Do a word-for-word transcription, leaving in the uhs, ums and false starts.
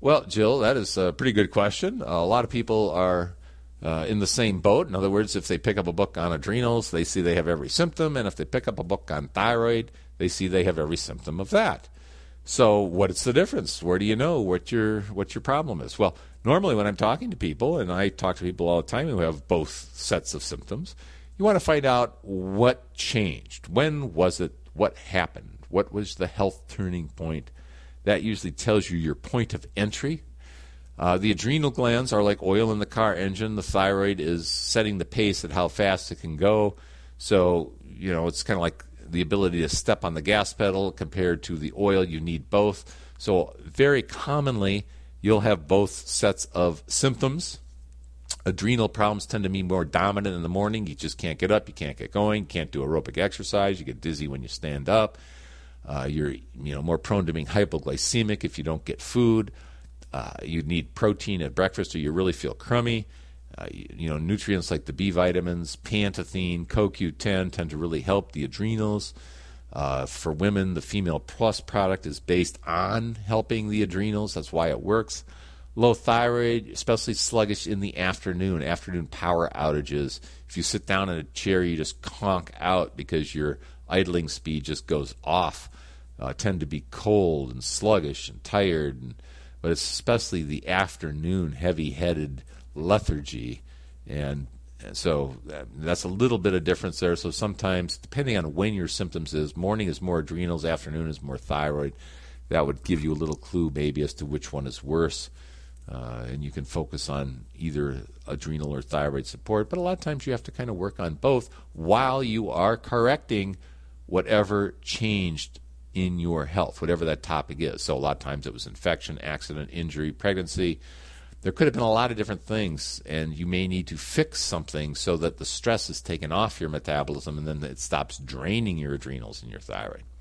Well, Jill, that is a pretty good question. Uh, a lot of people are uh, in the same boat. In other words, if they pick up a book on adrenals, they see they have every symptom, and if they pick up a book on thyroid, they see they have every symptom of that. So what's the difference? Where do you know what your what your problem is? Well, normally when I'm talking to people, and I talk to people all the time who have both sets of symptoms, you want to find out what changed. When was it? What happened? What was the health turning point? That usually tells you your point of entry. Uh, the adrenal glands are like oil in the car engine. The thyroid is setting the pace at how fast it can go. So, you know, it's kind of like the ability to step on the gas pedal compared to the oil. You need both. So very commonly, you'll have both sets of symptoms. Adrenal problems tend to be more dominant in the morning. You just can't get up. You can't get going. Can't do aerobic exercise. You get dizzy when you stand up. Uh, you're you know more prone to being hypoglycemic if you don't get food. Uh, you need protein at breakfast or you really feel crummy. Uh, you, you know, nutrients like the B vitamins, pantethine, C O Q ten tend to really help the adrenals. Uh, for women, the Female Plus product is based on helping the adrenals. That's why it works. Low thyroid, especially sluggish in the afternoon, afternoon power outages. If you sit down in a chair, you just conk out because your idling speed just goes off. Uh, tend to be cold and sluggish and tired, and, but it's especially the afternoon heavy-headed lethargy, and, and so uh, that's a little bit of difference there. So sometimes, depending on when your symptoms is, morning is more adrenals, afternoon is more thyroid. That would give you a little clue maybe as to which one is worse, uh, and you can focus on either adrenal or thyroid support. But a lot of times you have to kind of work on both while you are correcting whatever changed in your health, whatever that topic is. So a lot of times it was infection, accident, injury, pregnancy. There could have been a lot of different things, and you may need to fix something so that the stress is taken off your metabolism and then it stops draining your adrenals and your thyroid.